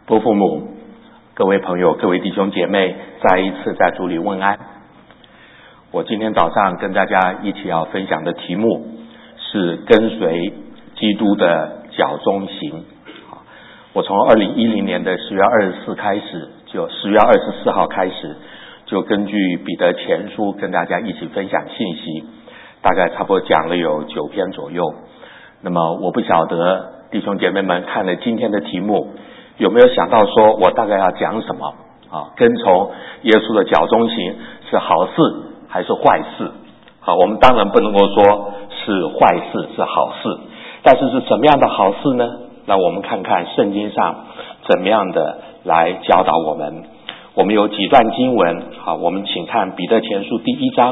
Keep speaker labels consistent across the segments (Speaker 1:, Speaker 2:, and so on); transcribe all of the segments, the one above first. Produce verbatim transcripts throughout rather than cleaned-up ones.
Speaker 1: 伯父母、各位朋友、各位弟兄姐妹，再一次在主里问安。我今天早上跟大家一起要分享的题目是跟随基督的脚中行。我从二零一零年的十月二十四开始，就十月二十四号开始，就根据彼得前书跟大家一起分享信息，大概差不多讲了有九篇左右。那么我不晓得弟兄姐妹们看了今天的题目，有没有想到说我大概要讲什么啊？跟从耶稣的脚中行是好事还是坏事？好，我们当然不能够说是坏事是好事，但是是怎么样的好事呢？那我们看看圣经上怎么样的来教导我们。我们有几段经文，好，我们请看彼得前书第一章，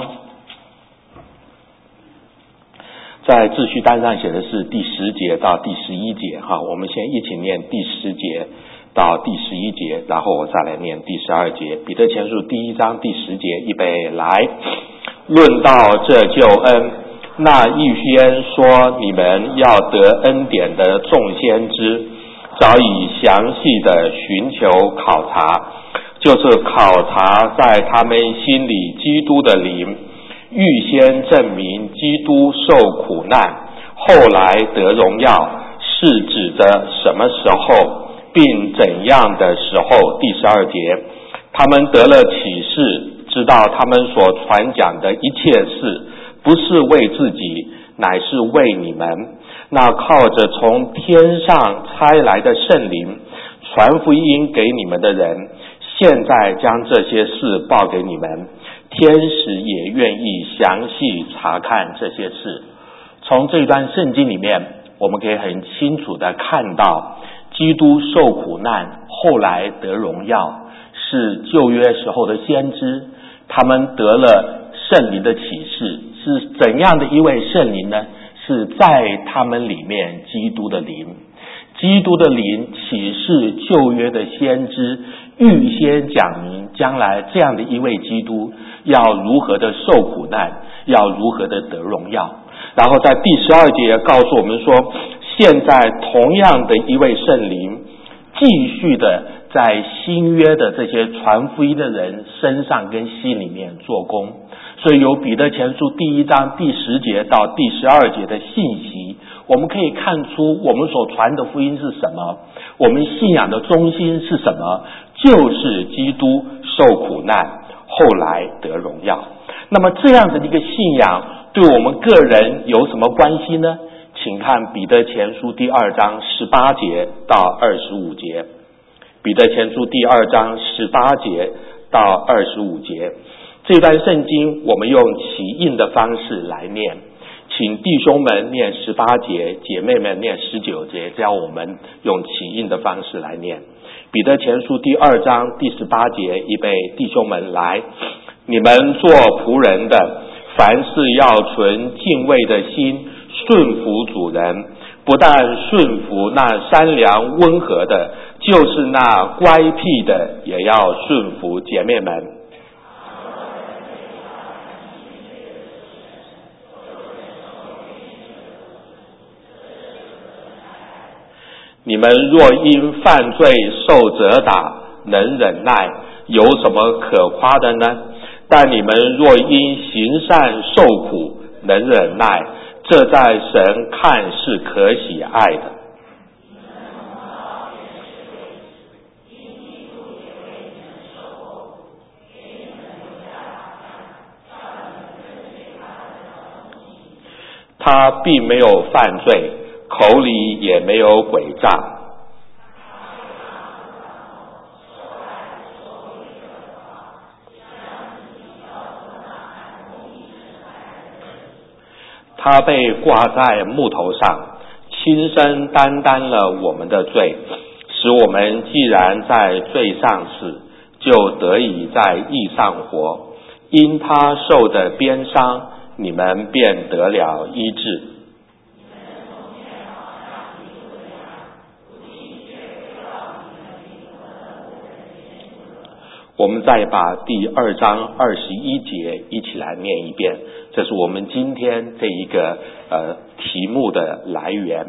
Speaker 1: 在秩序单上写的是第十节到第十一节，哈，我们先一起念第十节到第十一节，然后我再来念第十二节。彼得前书第一章第十节，预备来。论到这救恩，那预先说你们要得恩典的众先知，早已详细的寻求考察，就是考察在他们心里基督的灵，预先证明基督受苦难，后来得荣耀，是指着什么时候，并怎样的时候。第十二节，他们得了启示，知道他们所传讲的一切事，不是为自己，乃是为你们。那靠着从天上差来的圣灵，传福音给你们的人，现在将这些事报给你们。天使也愿意详细查看这些事。从这段圣经里面，我们可以很清楚的看到，基督受苦难，后来得荣耀，是旧约时候的先知，他们得了圣灵的启示。是怎样的一位圣灵呢？是在他们里面基督的灵。基督的灵启示旧约的先知，预先讲明将来这样的一位基督要如何的受苦难，要如何的得荣耀。然后在第十二节告诉我们说，现在同样的一位圣灵继续的在新约的这些传福音的人身上跟心里面做工。所以由彼得前书第一章第十节到第十二节的信息，我们可以看出我们所传的福音是什么，我们信仰的中心是什么，就是基督受苦难，后来得荣耀。那么这样的一个信仰对我们个人有什么关系呢？请看彼得前书第二章十八节到二十五节。彼得前书第二章十八节到二十五节，这段圣经我们用起印的方式来念，请弟兄们念十八节，姐妹们念十九节，这样我们用起印的方式来念。彼得前书第二章第十八节，预备，弟兄们来。你们做仆人的，凡事要存敬畏的心，顺服主人，不但顺服那善良温和的，就是那乖僻的，也要顺服。姐妹们，你们若因犯罪受责打，能忍耐，有什么可夸的呢？但你们若因行善受苦，能忍耐，这在神看是可喜爱的。他并没有犯罪，口里也没有诡诈。他被挂在木头上，亲身担当了我们的罪，使我们既然在罪上死，就得以在义上活。因他受的鞭伤，你们便得了医治。我们再把第二章二十一节一起来念一遍，这是我们今天这一个呃题目的来源。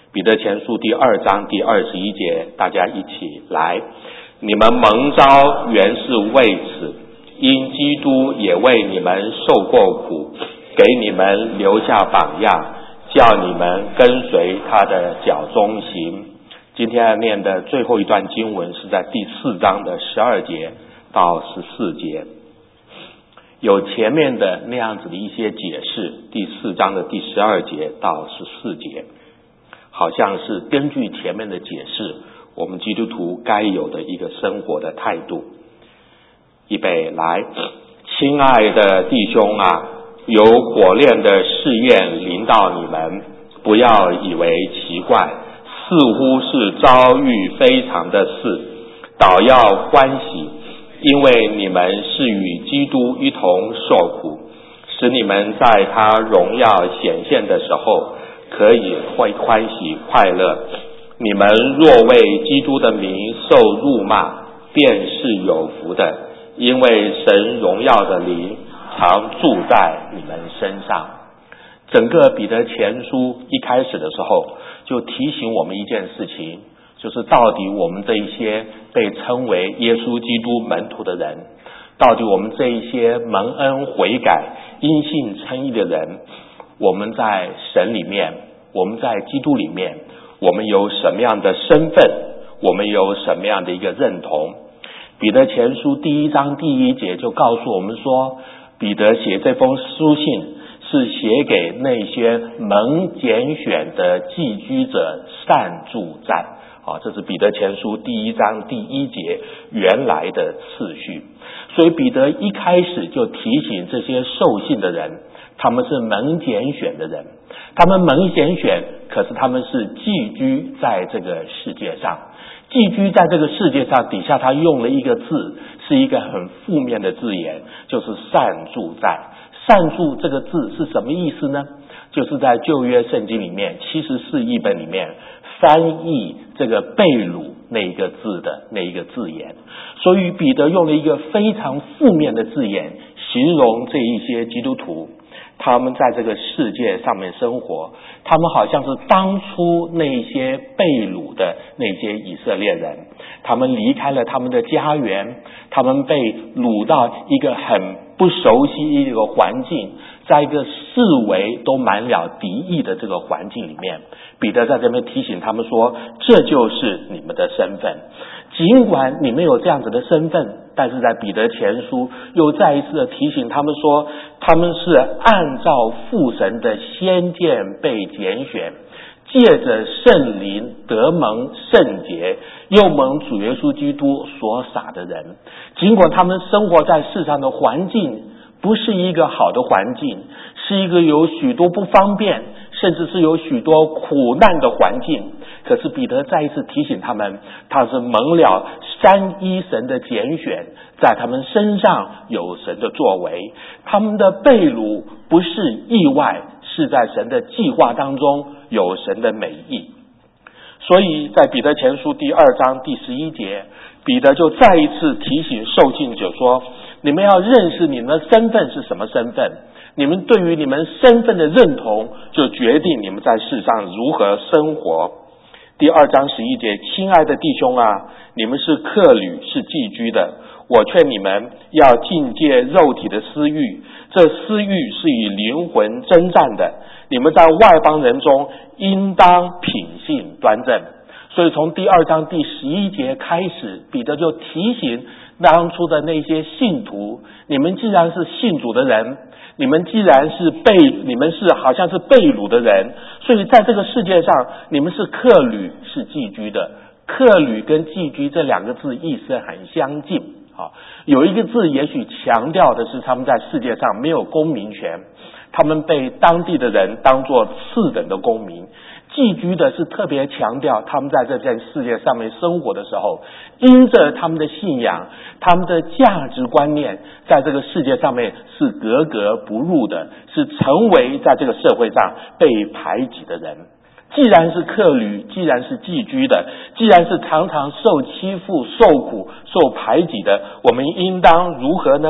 Speaker 1: 彼得前书第二章第二十一节，大家一起来。你们蒙召原是为此，因基督也为你们受过苦，给你们留下榜样，叫你们跟随他的脚中行。今天要念的最后一段经文是在第四章的十二节到十四节，有前面的那样子的一些解释，第四章的第十二节到十四节，好像是根据前面的解释，我们基督徒该有的一个生活的态度。预备来，亲爱的弟兄啊，有火炼的试验临到你们，不要以为奇怪，似乎是遭遇非常的事，倒要欢喜，因为你们是与基督一同受苦，使你们在他荣耀显现的时候可以会欢喜快乐。你们若为基督的名受辱骂，便是有福的，因为神荣耀的灵常住在你们身上。整个彼得前书一开始的时候就提醒我们一件事情，就是到底我们这一些被称为耶稣基督门徒的人，到底我们这一些蒙恩悔改因信称义的人，我们在神里面，我们在基督里面，我们有什么样的身份，我们有什么样的一个认同。彼得前书第一章第一节就告诉我们说，彼得写这封书信是写给那些蒙拣选的寄居者散住在，啊，这是彼得前书第一章第一节原来的次序。所以彼得一开始就提醒这些受信的人，他们是蒙拣选的人，他们蒙拣选，可是他们是寄居在这个世界上。寄居在这个世界上，底下他用了一个字，是一个很负面的字眼，就是散住在。散住这个字是什么意思呢？就是在旧约圣经里面七十四译本里面翻译这个被掳那一个字的那一个字眼。所以彼得用了一个非常负面的字眼形容这一些基督徒，他们在这个世界上面生活，他们好像是当初那些被掳的那些以色列人，他们离开了他们的家园，他们被掳到一个很不熟悉一个环境，在一个四围都满了敌意的这个环境里面，彼得在这边提醒他们说，这就是你们的身份。尽管你们有这样子的身份，但是在彼得前书又再一次的提醒他们说，他们是按照父神的先见被拣选，借着圣灵得蒙圣洁，又蒙主耶稣基督所洒的人。尽管他们生活在世上的环境不是一个好的环境，是一个有许多不方便，甚至是有许多苦难的环境，可是彼得再一次提醒他们，他是蒙了三一神的拣选，在他们身上有神的作为，他们的被掳不是意外，是在神的计划当中有神的美意。所以在彼得前书第二章第十一节，彼得就再一次提醒受信者说，你们要认识你们的身份是什么身份，你们对于你们身份的认同就决定你们在世上如何生活。第二章十一节，亲爱的弟兄啊，你们是客旅，是寄居的，我劝你们要禁戒肉体的私欲，这私欲是与灵魂征战的，你们在外邦人中应当品性端正。所以从第二章第十一节开始，彼得就提醒当初的那些信徒，你们既然是信主的人，你们既然是被你们是好像是被掳的人，所以在这个世界上你们是客旅，是寄居的。客旅跟寄居这两个字意思很相近，啊，有一个字也许强调的是他们在世界上没有公民权，他们被当地的人当作次等的公民。寄居的是特别强调他们在这片世界上面生活的时候，因着他们的信仰，他们的价值观念在这个世界上面是格格不入的，是成为在这个社会上被排挤的人。既然是客旅，既然是寄居的，既然是常常受欺负、受苦、受排挤的，我们应当如何呢？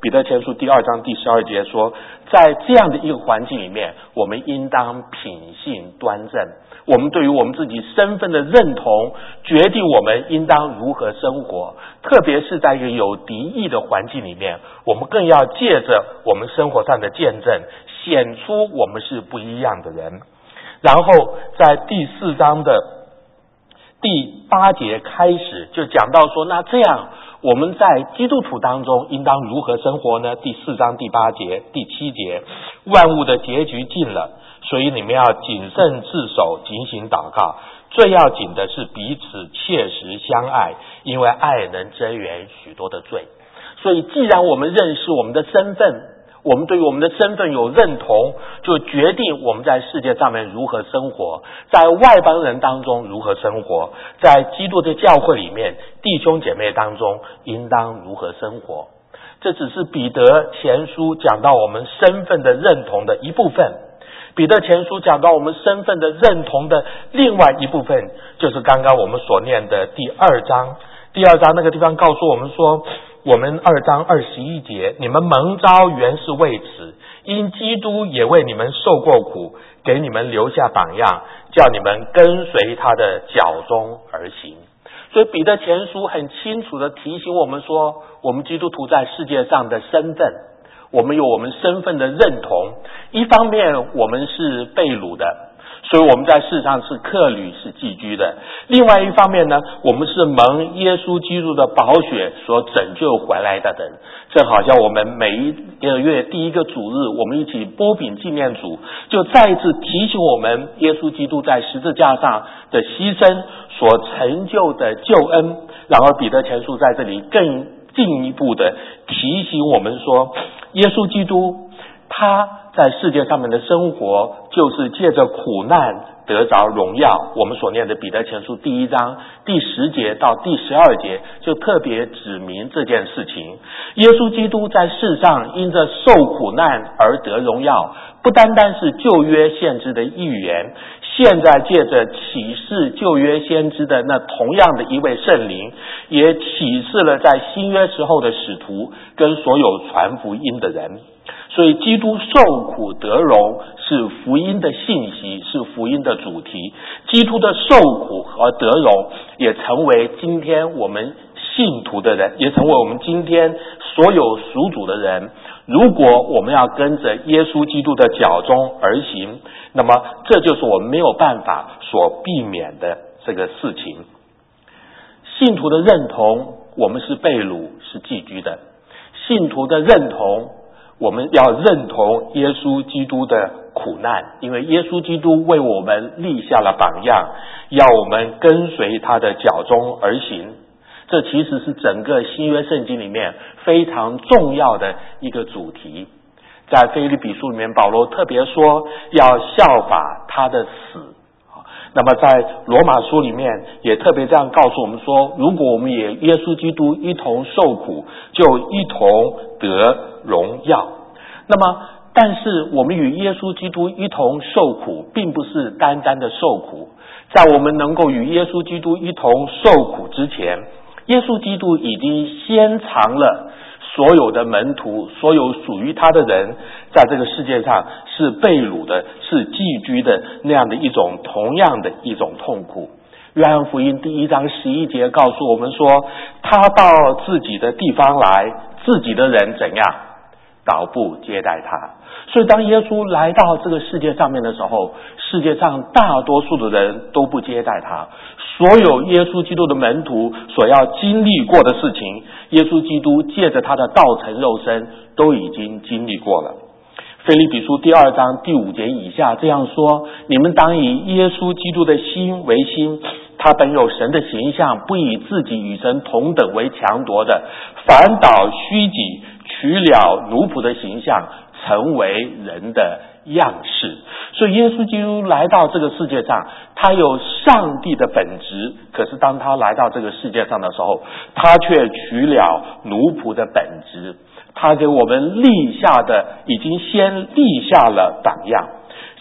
Speaker 1: 彼得前书第二章第十二节说，在这样的一个环境里面，我们应当品性端正。我们对于我们自己身份的认同，决定我们应当如何生活。特别是在一个有敌意的环境里面，我们更要借着我们生活上的见证，显出我们是不一样的人。然后在第四章的第八节开始就讲到说，那这样我们在基督徒当中应当如何生活呢？第四章第八节、第七节，万物的结局近了，所以你们要谨慎自守，警醒祷告。最要紧的是彼此切实相爱，因为爱能遮掩许多的罪。所以既然我们认识我们的身份，我们对于我们的身份有认同，就决定我们在世界上面如何生活，在外邦人当中如何生活，在基督的教会里面弟兄姐妹当中应当如何生活。这只是彼得前书讲到我们身份的认同的一部分。彼得前书讲到我们身份的认同的另外一部分，就是刚刚我们所念的第二章。第二章那个地方告诉我们说，我们二章二十一节，你们蒙召原是为此，因基督也为你们受过苦，给你们留下榜样，叫你们跟随他的脚中而行。所以彼得前书很清楚地提醒我们说，我们基督徒在世界上的身份，我们有我们身份的认同。一方面我们是被掳的，所以我们在世上是客旅，是寄居的。另外一方面呢，我们是蒙耶稣基督的宝血所拯救回来的人。正好像我们每一个月第一个主日，我们一起擘饼纪念主，就再一次提醒我们耶稣基督在十字架上的牺牲所成就的救恩。然而彼得前书在这里更进一步的提醒我们说，耶稣基督他在世界上面的生活，就是借着苦难得着荣耀。我们所念的彼得前书第一章第十节到第十二节就特别指明这件事情。耶稣基督在世上因着受苦难而得荣耀，不单单是旧约先知的预言，现在借着启示旧约先知的那同样的一位圣灵，也启示了在新约时候的使徒跟所有传福音的人。所以基督受苦得荣是福音的信息，是福音的主题。基督的受苦和得荣也成为今天我们信徒的人，也成为我们今天所有属主的人。如果我们要跟着耶稣基督的脚中而行，那么这就是我们没有办法所避免的这个事情。信徒的认同，我们是被掳，是寄居的。信徒的认同，我们要认同耶稣基督的苦难，因为耶稣基督为我们立下了榜样，要我们跟随他的脚中而行。这其实是整个新约圣经里面非常重要的一个主题。在腓立比书里面，保罗特别说要效法他的死。那么在罗马书里面也特别这样告诉我们说，如果我们也耶稣基督一同受苦，就一同得荣耀。那么但是我们与耶稣基督一同受苦，并不是单单的受苦。在我们能够与耶稣基督一同受苦之前，耶稣基督已经先尝了所有的门徒，所有属于他的人，在这个世界上是被掳的，是寄居的，那样的一种同样的一种痛苦。约翰福音第一章十一节告诉我们说，他到自己的地方来，自己的人怎样？倒不接待他。所以当耶稣来到这个世界上面的时候，世界上大多数的人都不接待他。所有耶稣基督的门徒所要经历过的事情，耶稣基督借着他的道成肉身都已经经历过了。腓立比书第二章第五节以下这样说，你们当以耶稣基督的心为心，他本有神的形象，不以自己与神同等为强夺的，反倒虚己，取了奴仆的形象，成为人的样式。所以耶稣基督来到这个世界上，他有上帝的本质，可是当他来到这个世界上的时候，他却取了奴仆的本质。他给我们立下的，已经先立下了榜样。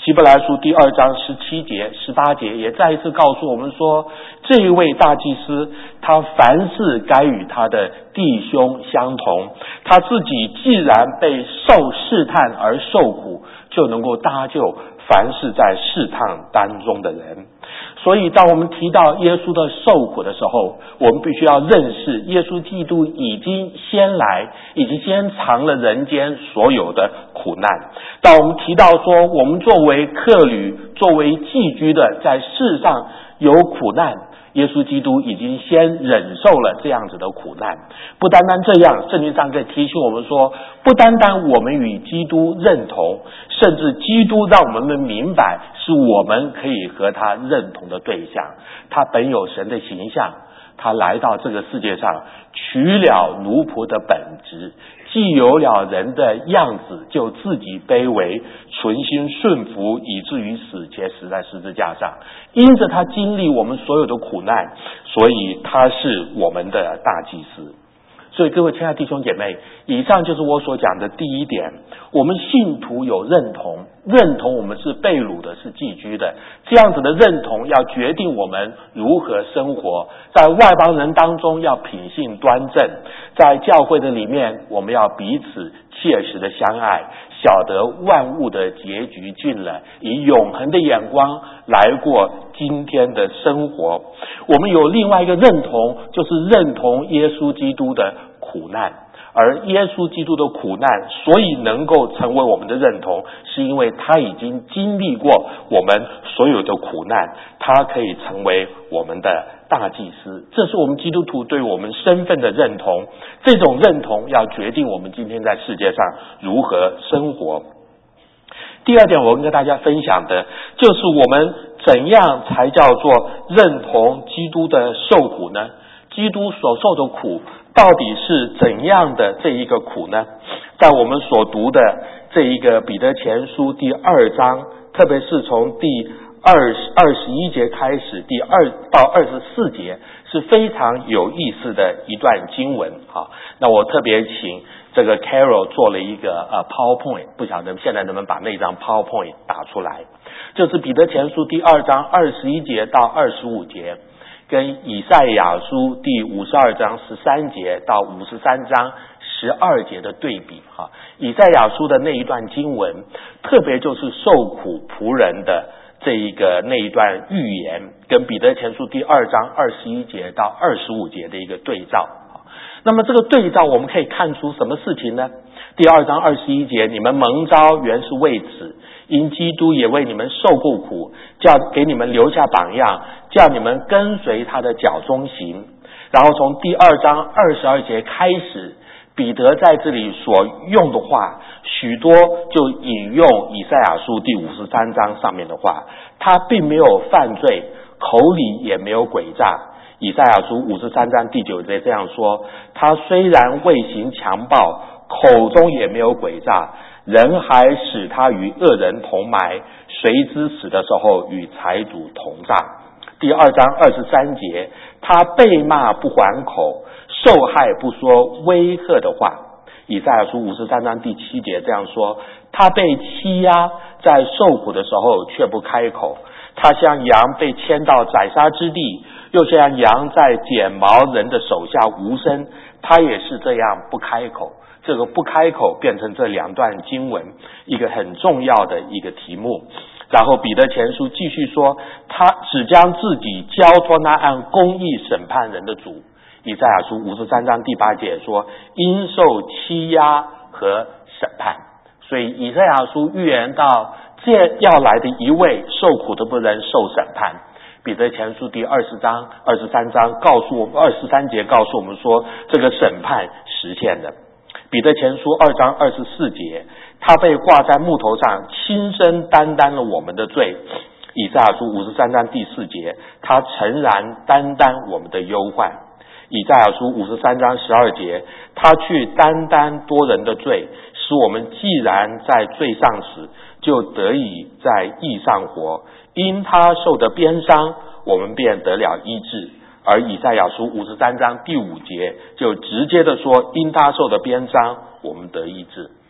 Speaker 1: 希伯来书第二章十七节、十八节也再一次告诉我们说，这一位大祭司，他凡事该与他的弟兄相同，他自己既然被受试探而受苦，就能够搭救凡是在试探当中的人。所以当我们提到耶稣的受苦的时候，我们必须要认识耶稣基督已经先来，已经先尝了人间所有的苦难。当我们提到说我们作为客旅，作为寄居的，在世上有苦难，耶稣基督已经先忍受了这样子的苦难。不单单这样，圣经上可以提醒我们说，不单单我们与基督认同，甚至基督让我们明白是我们可以和他认同的对象。他本有神的形象，他来到这个世界上，取了奴仆的本质，既有了人的样子，就自己卑微，存心顺服，以至于死，且死在十字架上。因着他经历我们所有的苦难，所以他是我们的大祭司。所以各位亲爱的弟兄姐妹，以上就是我所讲的第一点，我们信徒有认同，认同我们是被掳的，是寄居的，这样子的认同要决定我们如何生活。在外邦人当中要品性端正，在教会的里面我们要彼此切实的相爱，晓得万物的结局近了，以永恒的眼光来过今天的生活。我们有另外一个认同，就是认同耶稣基督的苦难，而耶稣基督的苦难所以能够成为我们的认同，是因为他已经经历过我们所有的苦难，他可以成为我们的大祭司。这是我们基督徒对我们身份的认同，这种认同要决定我们今天在世界上如何生活。第二点我跟大家分享的就是我们怎样才叫做认同基督的受苦呢？基督所受的苦到底是怎样的这一个苦呢？在我们所读的这一个彼得前书第二章，特别是从第二十二十一节开始，第二到二十四节是非常有意思的一段经文啊。那我特别请这个 Carol 做了一个呃 PowerPoint， 不晓得现在能不能把那张 PowerPoint 打出来。就是彼得前书第二章二十一节到二十五节，跟以赛亚书第五十二章十三节到五十三章十二节的对比哈。以赛亚书的那一段经文，特别就是受苦仆人的这一个那一段预言，跟彼得前书第二章二十一节到二十五节的一个对照。那么这个对照我们可以看出什么事情呢？第二章二十一节，你们蒙召原是为此，因基督也为你们受过苦，叫给你们留下榜样，叫你们跟随他的脚中行。然后从第二章二十二节开始，彼得在这里所用的话，许多就引用以赛亚书第五十三章上面的话，他并没有犯罪，口里也没有诡诈。以赛亚书五十三章第九节这样说，他虽然未行强暴，口中也没有诡诈，人还使他与恶人同埋，谁知死的时候与财主同葬。第二章二十三节，他被骂不还口，受害不说威吓的话。以赛亚书五十三章第七节这样说，他被欺压，在受苦的时候却不开口，他像羊被牵到宰杀之地，又像羊在剪毛人的手下无声，他也是这样不开口。这个不开口变成这两段经文一个很重要的一个题目。然后彼得前书继续说，他只将自己交托那按公义审判人的主。以赛亚书五十三章第八节说，因受欺压和审判。所以以赛亚书预言到这要来的一位受苦的不能受审判。彼得前书第二十章二十三章告诉我们，二十三节告诉我们说，这个审判实现了。彼得前书二章二十四节，他被挂在木头上，亲身担当了我们的罪。以赛亚书五十三章第四节，他诚然担当我们的忧患。以赛亚书五十三章十二节，他去担当多人的罪，使我们既然在罪上死，就得以在义上活。因他受的鞭伤，我们便得了医治。而以赛亚书五十三章第五节就直接的说，因他受的鞭伤，我们得医治。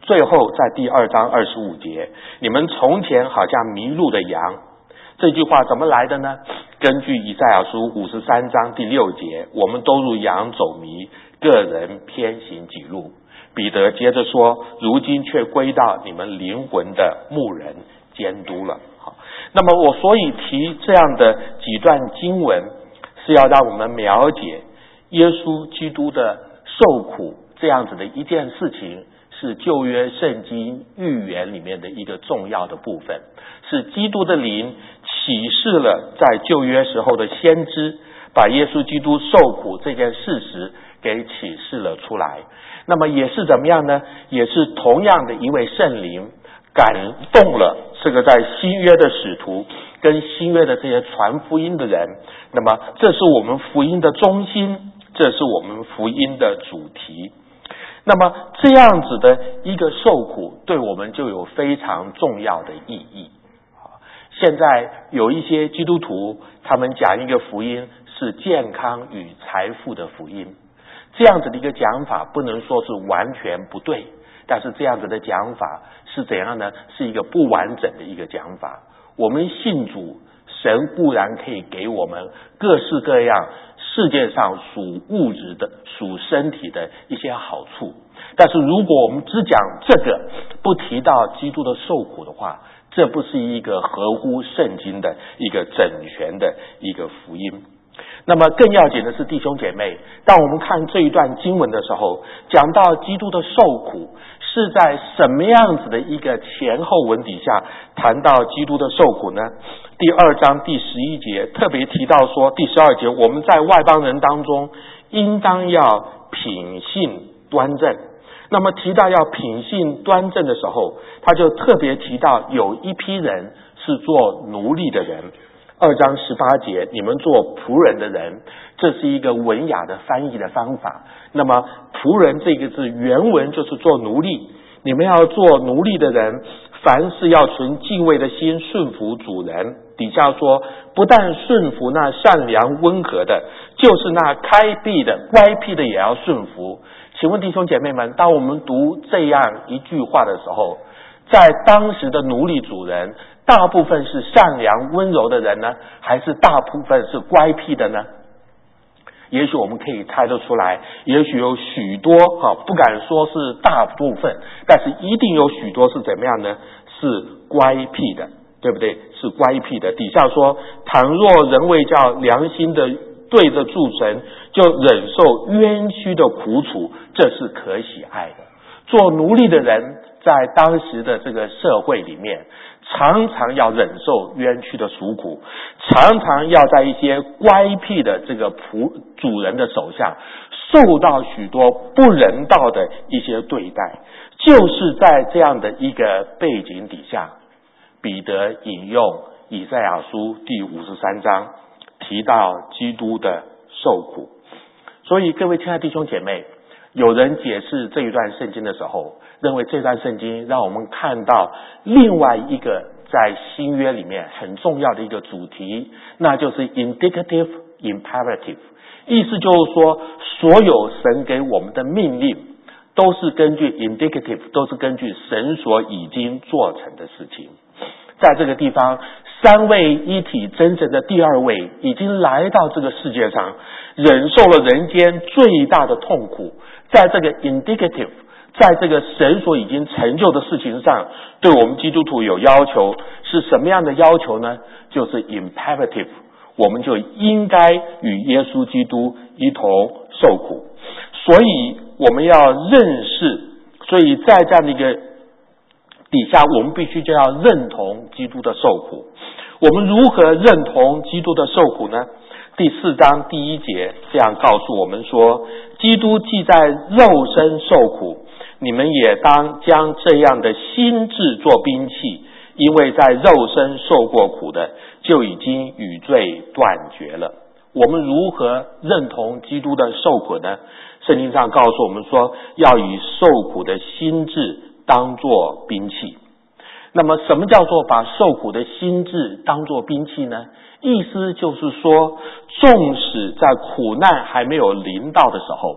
Speaker 1: 最后在第二章二十五节，你们从前好像迷路的羊，这句话怎么来的呢？根据以赛亚书五十三章第六节，我们都如羊走迷，个人偏行己路。彼得接着说，如今却归到你们灵魂的牧人监督了。好，那么我所以提这样的几段经文，是要让我们了解耶稣基督的受苦这样子的一件事情，是旧约圣经预言里面的一个重要的部分，是基督的灵启示了在旧约时候的先知，把耶稣基督受苦这件事实给启示了出来。那么也是怎么样呢？也是同样的一位圣灵感动了这个在新约的使徒跟新约的这些传福音的人，那么这是我们福音的中心，这是我们福音的主题。那么这样子的一个受苦对我们就有非常重要的意义。现在有一些基督徒，他们讲一个福音是健康与财富的福音，这样子的一个讲法不能说是完全不对，但是这样子的讲法是怎样呢？是一个不完整的一个讲法。我们信主，神固然可以给我们各式各样世界上属物质的、属身体的一些好处，但是如果我们只讲这个，不提到基督的受苦的话，这不是一个合乎圣经的一个整全的一个福音。那么更要紧的是，弟兄姐妹，当我们看这一段经文的时候，讲到基督的受苦是在什么样子的一个前后文底下谈到基督的受苦呢？第二章第十一节特别提到说，第十二节我们在外邦人当中应当要品性端正。那么提到要品性端正的时候，他就特别提到有一批人是做奴隶的人。二章十八节，你们做仆人的人，这是一个文雅的翻译的方法。那么仆人这个字原文就是做奴隶，你们要做奴隶的人，凡事要存敬畏的心顺服主人。底下说，不但顺服那善良温和的，就是那开闭的乖僻的也要顺服。请问弟兄姐妹们，当我们读这样一句话的时候，在当时的奴隶主人，大部分是善良温柔的人呢，还是大部分是乖僻的呢？也许我们可以猜得出来，也许有许多哈，不敢说是大部分，但是一定有许多是怎么样呢？是乖僻的，对不对？是乖僻的。底下说，倘若人为叫良心的对着主神，就忍受冤屈的苦楚，这是可喜爱的。做奴隶的人在当时的这个社会里面，常常要忍受冤屈的赎苦，常常要在一些乖僻的这个仆主人的手下受到许多不人道的一些对待。就是在这样的一个背景底下，彼得引用以赛亚书第五十三章，提到基督的受苦。所以各位亲爱的弟兄姐妹，有人解释这一段圣经的时候，认为这段圣经让我们看到另外一个在新约里面很重要的一个主题，那就是 indicative imperative。 意思就是说，所有神给我们的命令都是根据 indicative， 都是根据神所已经做成的事情。在这个地方，三位一体真正的第二位已经来到这个世界上，忍受了人间最大的痛苦。在这个 indicative， 在这个神所已经成就的事情上，对我们基督徒有要求。是什么样的要求呢？就是 imperative， 我们就应该与耶稣基督一同受苦。所以我们要认识，所以在这样的一个底下，我们必须就要认同基督的受苦。我们如何认同基督的受苦呢？第四章第一节这样告诉我们说，基督既在肉身受苦，你们也当将这样的心志做兵器，因为在肉身受过苦的，就已经与罪断绝了。我们如何认同基督的受苦呢？圣经上告诉我们说，要以受苦的心志当作兵器。那么什么叫做把受苦的心志当作兵器呢？意思就是说，纵使在苦难还没有临到的时候，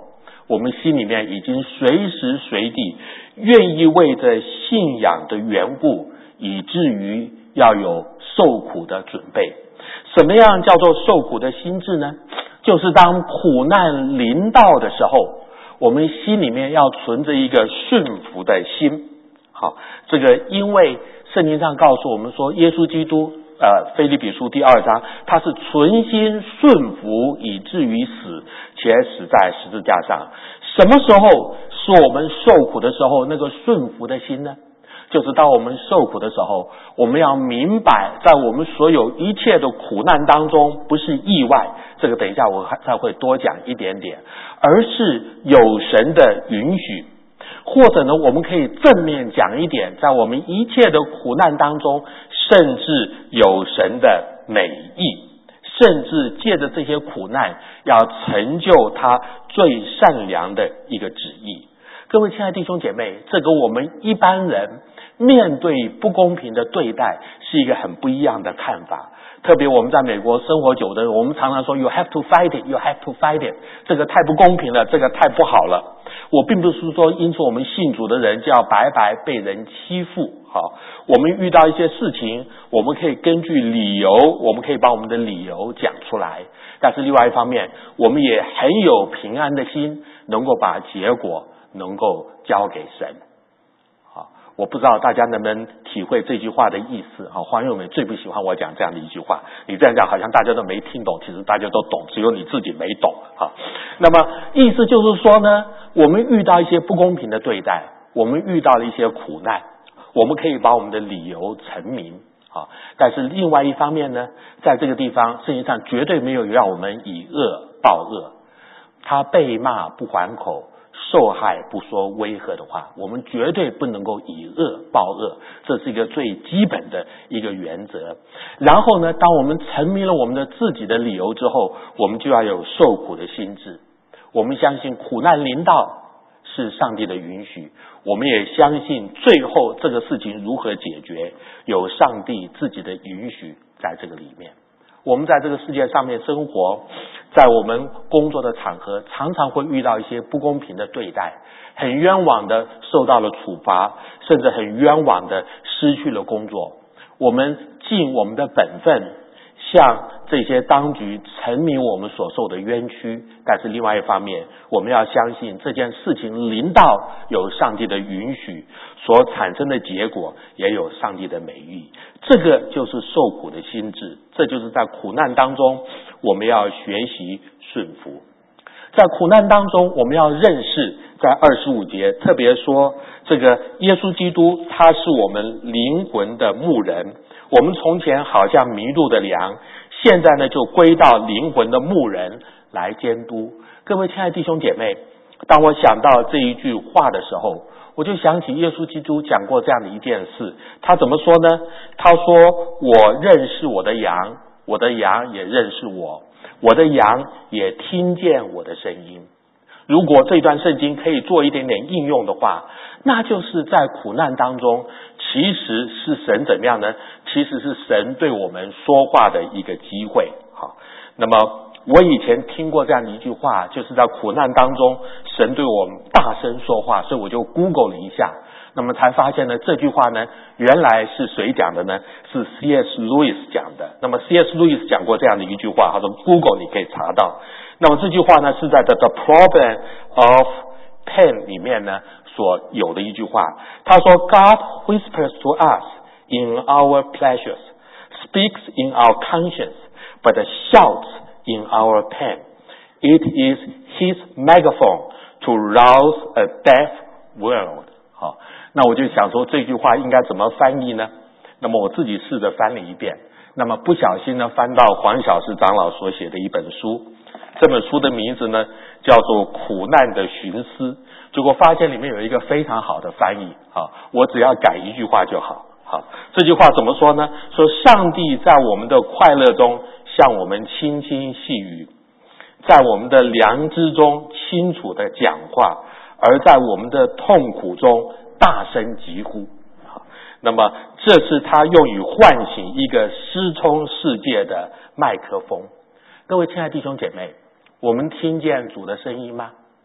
Speaker 1: 我们心里面已经随时随地愿意为着信仰的缘故，以至于要有受苦的准备。什么样叫做受苦的心志呢？就是当苦难临到的时候，我们心里面要存着一个顺服的心。好，这个因为圣经上告诉我们说，耶稣基督呃，腓立比书第二章，他是存心顺服以至于死，且死在十字架上。什么时候是我们受苦的时候，那个顺服的心呢？就是当我们受苦的时候，我们要明白，在我们所有一切的苦难当中，不是意外，这个等一下我还会多讲一点点，而是有神的允许。或者呢，我们可以正面讲一点，在我们一切的苦难当中，甚至有神的美意，甚至借着这些苦难要成就他最善良的一个旨意。各位亲爱的弟兄姐妹，这跟我们一般人面对不公平的对待是一个很不一样的看法。特别我们在美国生活久的人，我们常常说 you have to fight it, you have to fight it， 这个太不公平了，这个太不好了。我并不是说因此我们信主的人就要白白被人欺负。好，我们遇到一些事情，我们可以根据理由，我们可以把我们的理由讲出来，但是另外一方面，我们也很有平安的心，能够把结果能够交给神。好，我不知道大家能不能体会这句话的意思。好，黄友美最不喜欢我讲这样的一句话，你这样讲好像大家都没听懂，其实大家都懂，只有你自己没懂。好，那么意思就是说呢，我们遇到一些不公平的对待，我们遇到了一些苦难，我们可以把我们的理由陈明。好，但是另外一方面呢，在这个地方圣经上绝对没有让我们以恶报恶，他被骂不还口，受害不说威吓的话，我们绝对不能够以恶报恶，这是一个最基本的一个原则。然后呢，当我们陈明了我们的自己的理由之后，我们就要有受苦的心志。我们相信苦难临到是上帝的允许，我们也相信最后这个事情如何解决，有上帝自己的允许在这个里面。我们在这个世界上面生活，在我们工作的场合，常常会遇到一些不公平的对待，很冤枉的受到了处罚，甚至很冤枉的失去了工作。我们尽我们的本分，向这些当局陈明我们所受的冤屈，但是另外一方面，我们要相信这件事情临到有上帝的允许，所产生的结果也有上帝的美意。这个就是受苦的心志，这就是在苦难当中我们要学习顺服。在苦难当中，我们要认识，在二十五节特别说，这个耶稣基督他是我们灵魂的牧人，我们从前好像迷路的羊，现在呢就归到灵魂的牧人来监督。各位亲爱的弟兄姐妹，当我想到这一句话的时候，我就想起耶稣基督讲过这样的一件事。他怎么说呢？他说，我认识我的羊，我的羊也认识我，我的羊也听见我的声音。如果这段圣经可以做一点点应用的话，那就是在苦难当中，其实是神怎么样呢？其实是神对我们说话的一个机会。好，那么我以前听过这样的一句话，就是在苦难当中，神对我们大声说话，所以我就 Google 了一下，那么才发现呢，这句话呢，原来是谁讲的呢？是 C S Lewis 讲的。那么 C S Lewis 讲过这样的一句话，他说 Google 你可以查到。那么这句话呢，是在 The, The Problem of Pain 里面呢所有的一句话。他说 God whispers to us in our pleasures, speaks in our conscience, but shouts in our pain. It is his megaphone to rouse a deaf world. 好，那我就想说这句话应该怎么翻译呢？那么我自己试着翻了一遍，那么不小心呢翻到黄小石长老所写的一本书，这本书的名字呢叫做《苦难的寻思》，结果发现里面有一个非常好的翻译。好，我只要改一句话就好。好，这句话怎么说呢？说上帝在我们的快乐中向我们轻轻细语，在我们的良知中清楚的讲话，而在我们的痛苦中大声疾呼。那么这是他用于唤醒一个失聪世界的麦克风。各位亲爱的弟兄姐妹，我们听见主的声音吗？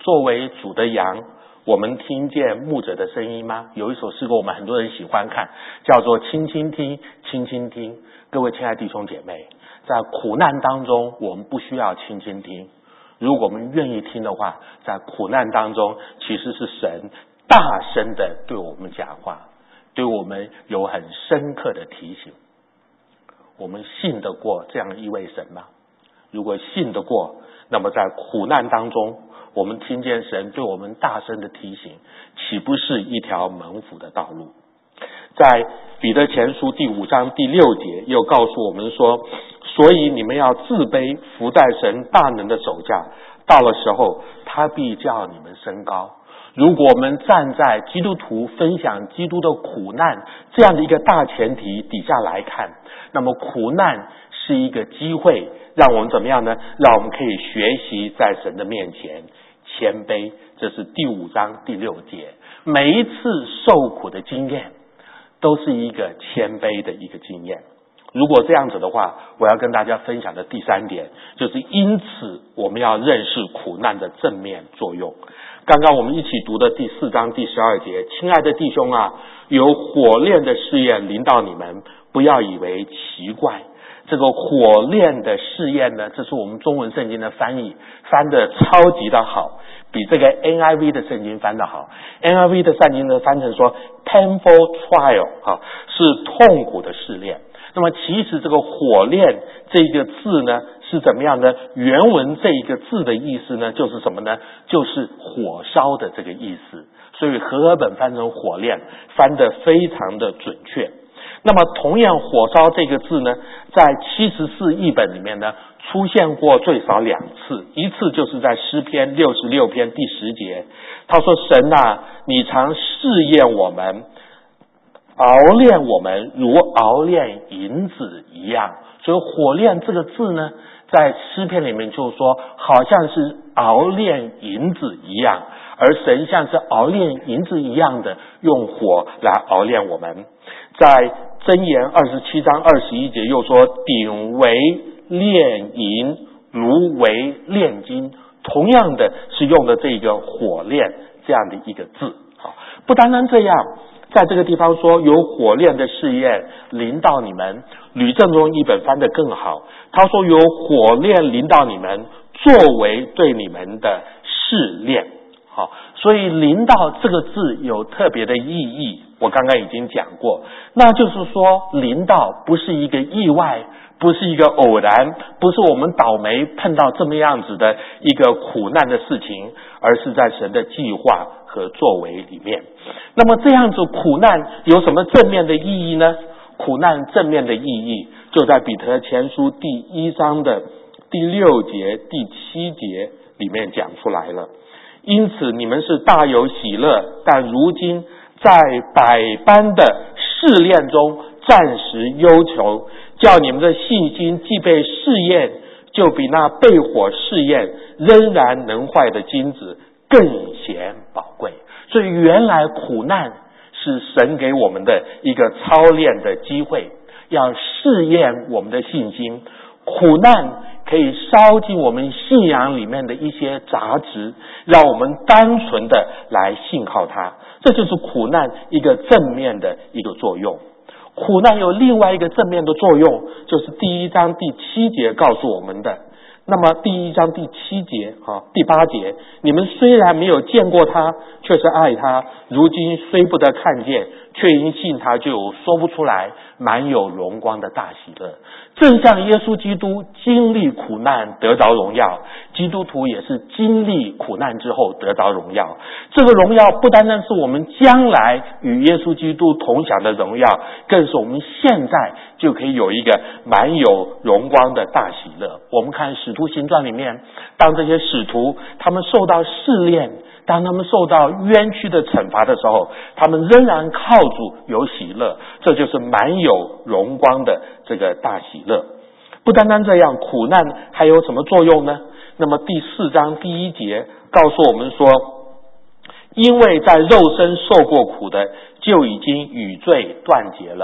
Speaker 2: 作为主的羊，我们听见牧者的声音吗？有一首诗歌我们很多人喜欢看，叫做轻轻听，轻轻听。各位亲爱的弟兄姐妹，在苦难当中我们不需要轻轻听，如果我们愿意听的话，在苦难当中其实是神大声的对我们讲话，对我们有很深刻的提醒。我们信得过这样一位神吗？如果信得过，那么在苦难当中我们听见神对我们大声的提醒，岂不是一条蒙福的道路？在彼得前书第五章第六节又告诉我们说，所以你们要自卑，伏在神大能的手下，到了时候他必叫你们升高。如果我们站在基督徒分享基督的苦难这样的一个大前提底下来看，那么苦难是一个机会，让我们怎么样呢？让我们可以学习在神的面前谦卑。这是第五章第六节，每一次受苦的经验都是一个谦卑的一个经验。如果这样子的话，我要跟大家分享的第三点就是因此我们要认识苦难的正面作用。刚刚我们一起读的第四章第十二节，亲爱的弟兄啊，有火炼的试验临到你们，不要以为奇怪。这个火炼的试验呢，这是我们中文圣经的翻译，翻得超级的好，比这个 N I V 的圣经翻得好。N I V 的圣经呢翻成说 painful trial， 啊，是痛苦的试炼。那么其实这个火炼这个字呢是怎么样呢？原文这一个字的意思呢就是什么呢？就是火烧的这个意思。所以和合本翻成火炼，翻得非常的准确。那么同样火烧这个字呢，在七十四译本里面呢出现过最少两次，一次就是在诗篇六十六篇第十节，他说神啊，你常试验我们，熬炼我们如熬炼银子一样。所以火炼这个字呢，在诗篇里面就说好像是熬炼银子一样，而神像是熬炼银子一样的用火来熬炼我们。在箴言二十七章二十一节又说，鼎为炼银，炉为炼金，同样的是用的这个火炼这样的一个字。好，不单单这样，在这个地方说有火炼的试验临到你们，吕正中译本翻得更好，他说有火炼临到你们，作为对你们的试炼。好，所以临到这个字有特别的意义，我刚刚已经讲过，那就是说临到不是一个意外，不是一个偶然，不是我们倒霉碰到这么样子的一个苦难的事情，而是在神的计划和作为里面。那么这样子苦难有什么正面的意义呢？苦难正面的意义就在彼得前书第一章的第六节第七节里面讲出来了。因此你们是大有喜乐，但如今在百般的试炼中暂时忧愁，叫你们的信心既被试验，就比那被火试验仍然能坏的金子更显宝贵。所以原来苦难是神给我们的一个操练的机会，要试验我们的信心。苦难可以烧尽我们信仰里面的一些杂质，让我们单纯的来信靠他，这就是苦难一个正面的一个作用。苦难有另外一个正面的作用，就是第一章第七节告诉我们的。那么第一章第七节啊，第八节，你们虽然没有见过他，却是爱他，如今虽不得看见，却因信他就有说不出来满有荣光的大喜乐。正像耶稣基督经历苦难得着荣耀，基督徒也是经历苦难之后得着荣耀。这个荣耀不单单是我们将来与耶稣基督同享的荣耀，更是我们现在就可以有一个满有荣光的大喜乐。我们看使徒行传里面，当这些使徒他们受到试炼，当他们受到冤屈的惩罚的时候，他们仍然靠主有喜乐，这就是满有荣光的这个大喜乐。不单单这样，苦难还有什么作用呢？那么第四章第一节告诉我们说，因为在肉身受过苦的，就已经与罪断绝了。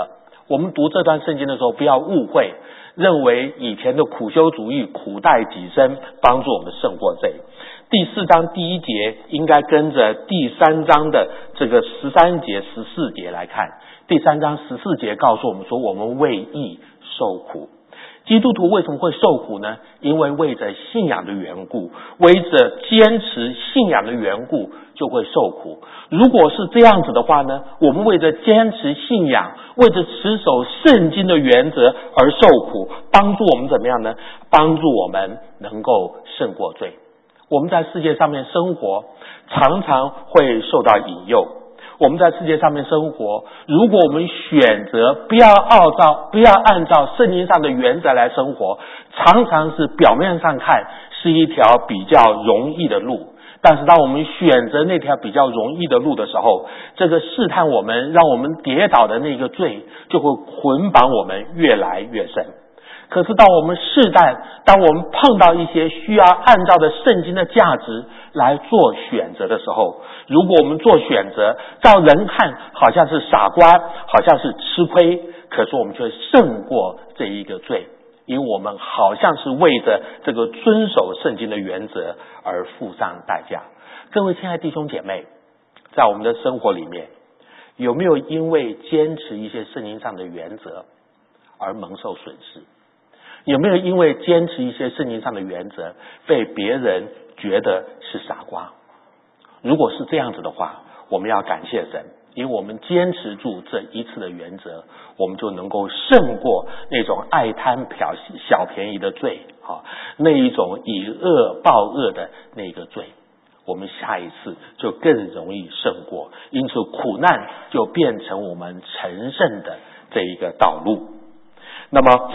Speaker 2: 我们读这段圣经的时候，不要误会，认为以前的苦修主义苦待己身，帮助我们胜过罪。第四章第一节应该跟着第三章的这个十三节、十四节来看。第三章十四节告诉我们说，我们为义受苦。基督徒为什么会受苦呢？因为为着信仰的缘故，为着坚持信仰的缘故就会受苦。如果是这样子的话呢，我们为着坚持信仰，为着持守圣经的原则而受苦，帮助我们怎么样呢？帮助我们能够胜过罪。我们在世界上面生活，常常会受到引诱。我们在世界上面生活，如果我们选择不要按照不要按照圣经上的原则来生活，常常是表面上看是一条比较容易的路，但是当我们选择那条比较容易的路的时候，这个试探我们让我们跌倒的那个罪就会捆绑我们越来越深。可是当我们试探，当我们碰到一些需要按照的圣经的价值来做选择的时候，如果我们做选择照人看好像是傻瓜，好像是吃亏，可是我们却胜过这一个罪，因为我们好像是为着这个遵守圣经的原则而付上代价。各位亲爱的弟兄姐妹，在我们的生活里面，有没有因为坚持一些圣经上的原则而蒙受损失？有没有因为坚持一些圣经上的原则被别人觉得是傻瓜？如果是这样子的话，我们要感谢神，因为我们坚持住这一次的原则，我们就能够胜过那种爱贪小小便宜的罪，啊，那一种以恶报恶的那个罪，我们下一次就更容易胜过，因此苦难就变成我们成圣的这一个道路。那么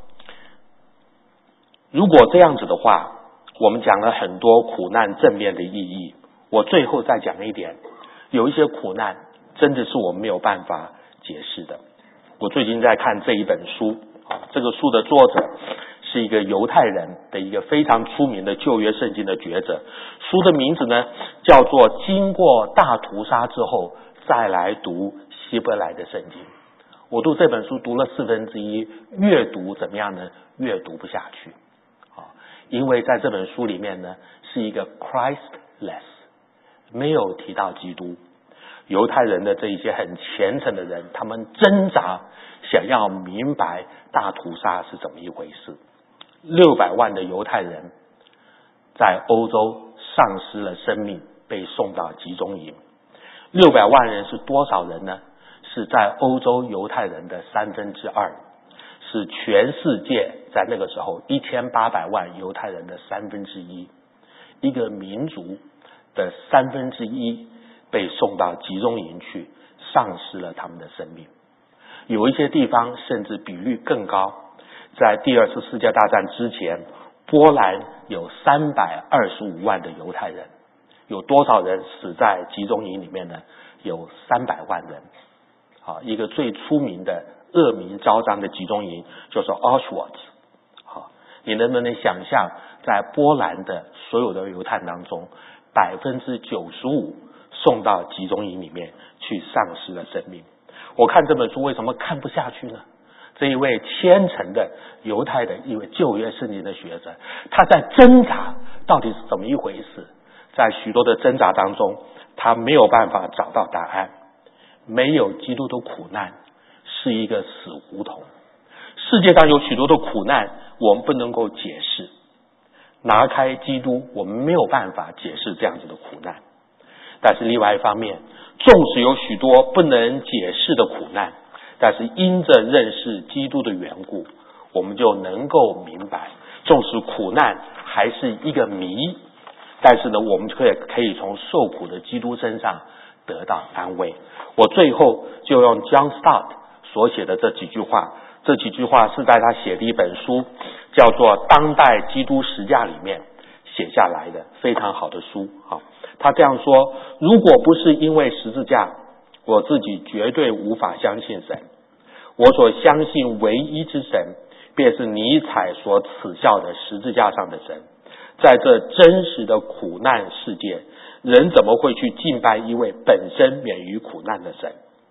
Speaker 2: 如果这样子的话，我们讲了很多苦难正面的意义，我最后再讲一点，有一些苦难真的是我们没有办法解释的。我最近在看这一本书，这个书的作者是一个犹太人的一个非常出名的旧约圣经的学者，书的名字呢叫做《经过大屠杀之后再来读希伯来的圣经》。我读这本书读了四分之一，越读怎么样呢？越读不下去。因为在这本书里面呢，是一个 Christless， 没有提到基督。犹太人的这一些很虔诚的人，他们挣扎想要明白大屠杀是怎么一回事。六百万的犹太人在欧洲丧失了生命，被送到集中营。六百万人是多少人呢？是在欧洲犹太人的三分之二。是全世界在那个时候一千八百万犹太人的三分之一，一个民族的三分之一被送到集中营去，丧失了他们的生命。有一些地方甚至比率更高，在第二次世界大战之前，波兰有三百二十五万的犹太人，有多少人死在集中营里面呢？有三百万人。好，一个最出名的恶名昭彰的集中营就是 Auschwitz。 好，你能不能想象在波兰的所有的犹太人当中，百分之九十五送到集中营里面去丧失了生命？我看这本书为什么看不下去呢？这一位虔诚的犹太的一位旧约圣经的学者，他在挣扎到底是怎么一回事，在许多的挣扎当中，他没有办法找到答案。没有基督的苦难是一个死胡同。世界上有许多的苦难我们不能够解释，拿开基督我们没有办法解释这样子的苦难。但是另外一方面，纵使有许多不能解释的苦难，但是因着认识基督的缘故，我们就能够明白，纵使苦难还是一个谜，但是呢，我们可以可以从受苦的基督身上得到安慰。我最后就用 John Stott 所写的这几句话，这几句话是在他写的一本书叫做《当代基督十架》里面写下来的，非常好的书。好，他这样说：如果不是因为十字架，我自己绝对无法相信神。我所相信唯一之神，便是尼采所耻笑的十字架上的神。在这真实的苦难世界，人怎么会去敬拜一位本身免于苦难的神？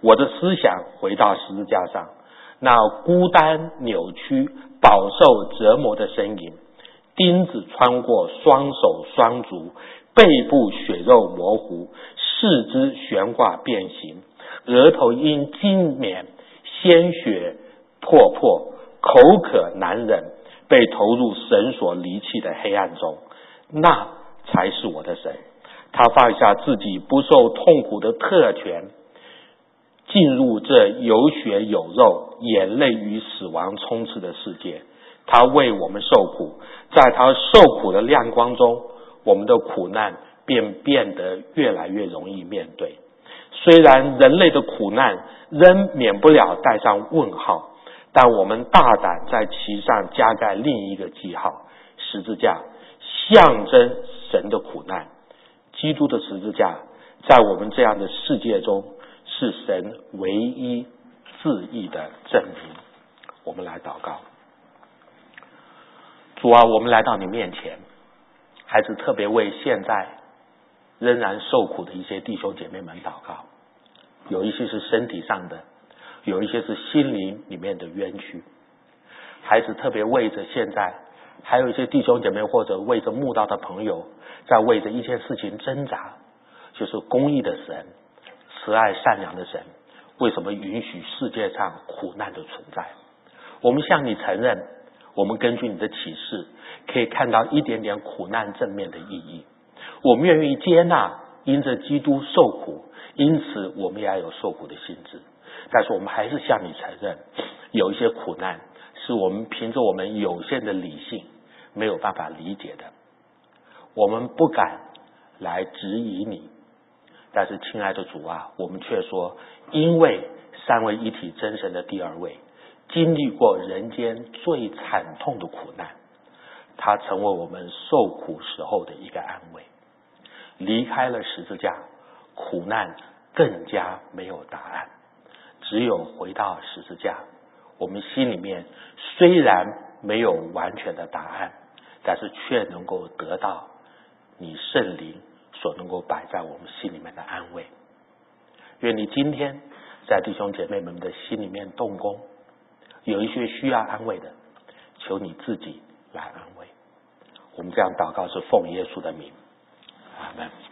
Speaker 2: 我的思想回到十字架上，那孤单扭曲饱受折磨的身影，钉子穿过双手双足，背部血肉模糊，四肢悬挂变形，额头因金冕鲜血破破，口渴难忍，被投入神所离弃的黑暗中，那才是我的神。他放下自己不受痛苦的特权，进入这有血有肉、眼泪与死亡充斥的世界。他为我们受苦，在他受苦的亮光中，我们的苦难便变得越来越容易面对。虽然人类的苦难仍免不了带上问号，但我们大胆在其上加盖另一个记号：十字架象征神的苦难。基督的十字架在我们这样的世界中是神唯一自义的证明。我们来祷告。主啊，我们来到你面前，还是特别为现在仍然受苦的一些弟兄姐妹们祷告。有一些是身体上的，有一些是心灵里面的冤屈，还是特别为着现在还有一些弟兄姐妹或者为着慕道的朋友在为着一件事情挣扎，就是公义的神、慈爱善良的神为什么允许世界上苦难的存在。我们向你承认，我们根据你的启示可以看到一点点苦难正面的意义，我们愿意接纳因着基督受苦，因此我们也要有受苦的心志。但是我们还是向你承认，有一些苦难是我们凭着我们有限的理性没有办法理解的，我们不敢来质疑你。但是亲爱的主啊，我们却说，因为三位一体真神的第二位经历过人间最惨痛的苦难，他成为我们受苦时候的一个安慰。离开了十字架，苦难更加没有答案，只有回到十字架，我们心里面虽然没有完全的答案，但是却能够得到你圣灵所能够摆在我们心里面的安慰。愿你今天在弟兄姐妹们的心里面动工，有一些需要安慰的，求你自己来安慰。我们这样祷告是奉耶稣的名，阿们。